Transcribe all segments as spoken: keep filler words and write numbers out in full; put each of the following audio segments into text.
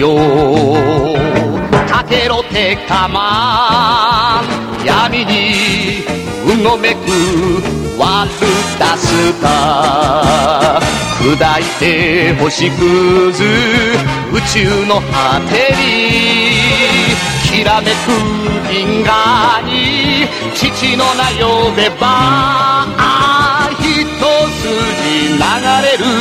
陽かけろてかま闇にうごめくワルダスター砕いて星屑宇宙の果てにきらめく銀河に父の名呼べば一筋流れる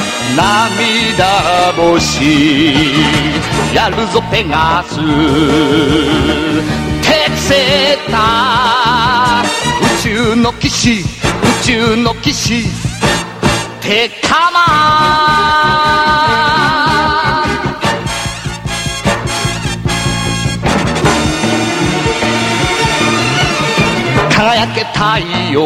涙星やるぞペガステクセータ宇宙の騎士宇宙の騎士テカマ輝け太陽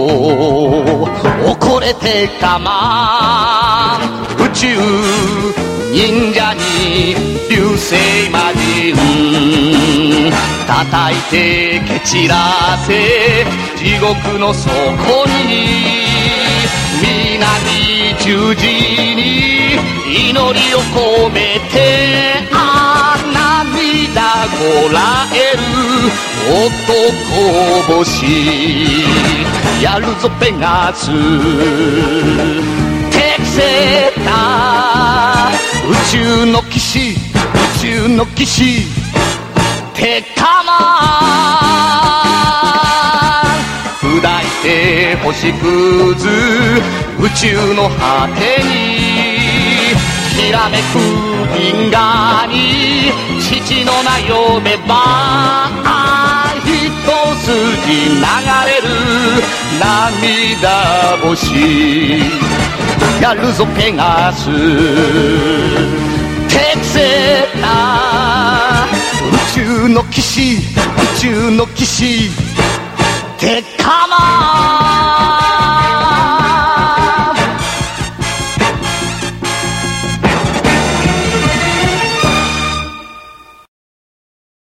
怒れてかま宇宙忍者に流星魔人叩いて蹴散らせ地獄の底に南十字に祈りを込めてあ涙こらえる男星やるぞペガステクセータ宇宙の騎士宇宙の騎士テカマ砕いて星屑宇宙の果てにきらめく銀河に父の名呼べば一筋流れる涙星やるぞペガステクセータ宇宙の騎士宇宙の騎士テカマ